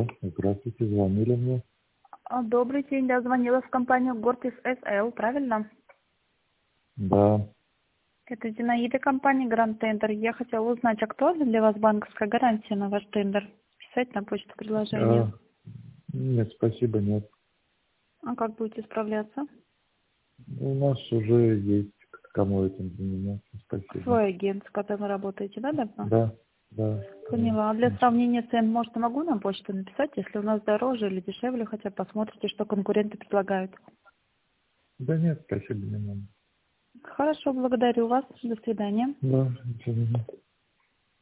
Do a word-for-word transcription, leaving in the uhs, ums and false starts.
Здравствуйте, звонили мне. А, Добрый день, я звонила в компанию Гортис эс эл, правильно? Да. Это Зинаида, компания Гранд Тендер. Я хотела узнать, актуальна для вас банковская гарантия на ваш тендер? Писать на почту предложение. А, нет, спасибо, нет. А как будете справляться? У нас уже есть кому этим заниматься. Спасибо. Свой агент, с которым вы работаете, да, давно? Да, да. Поняла. А для сравнения цен, может, я могу на почту написать, если у нас дороже или дешевле, хотя посмотрите, что конкуренты предлагают. Да нет, спасибо, не надо. Хорошо, благодарю вас. До свидания. Да, ничего не надо.